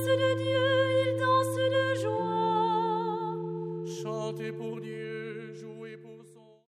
de Dieu, ils dansent de joie. Chantez pour Dieu.